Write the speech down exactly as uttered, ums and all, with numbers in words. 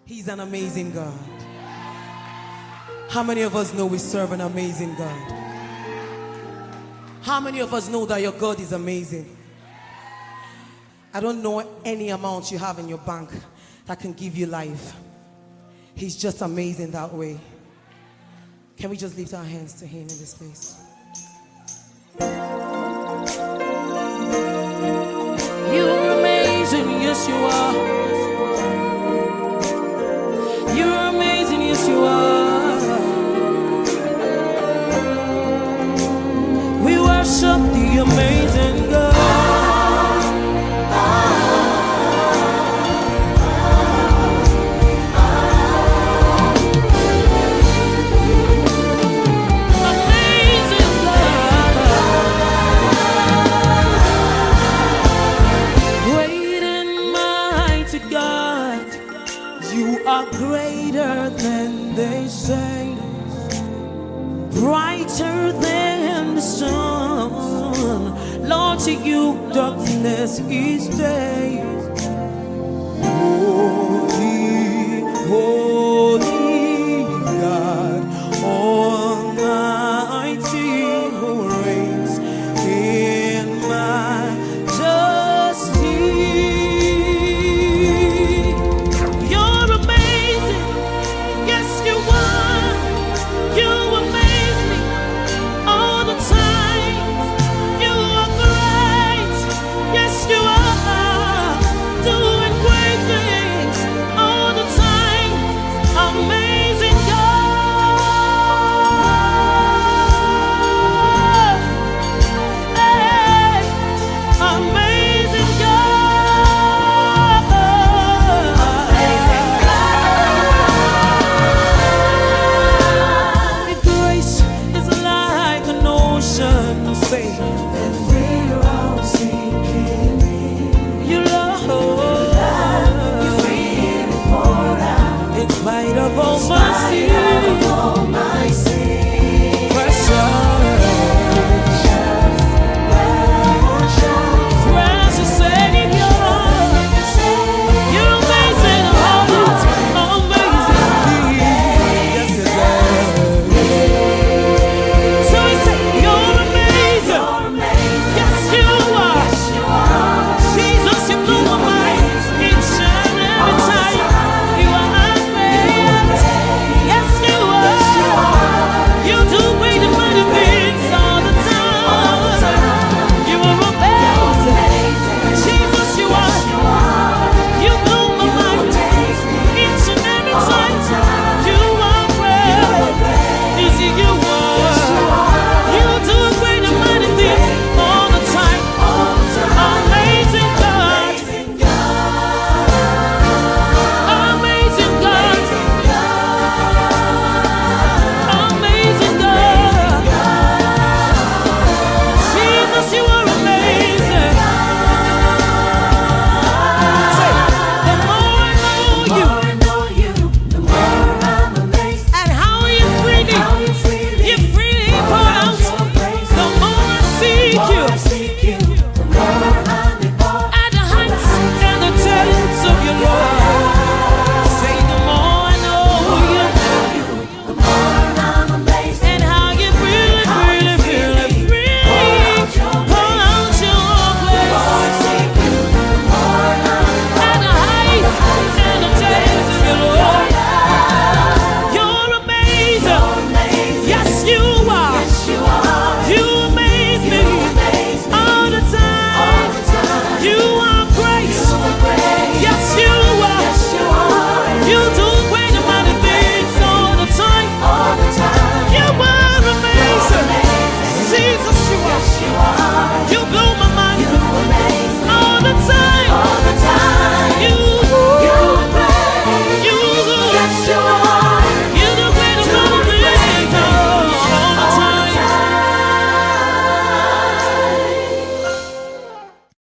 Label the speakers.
Speaker 1: He's an amazing God. How many of us know we serve an amazing God? How many of us know that your God is amazing? I don't know any amount you have in your bank that can give you life. He's just amazing that way. Can we just lift our hands to him in this place?
Speaker 2: You're amazing, yes you are. You're amazing, yes you are. We worship the amazing God. You are greater than they say, brighter than the sun. Lord, to you darkness is day.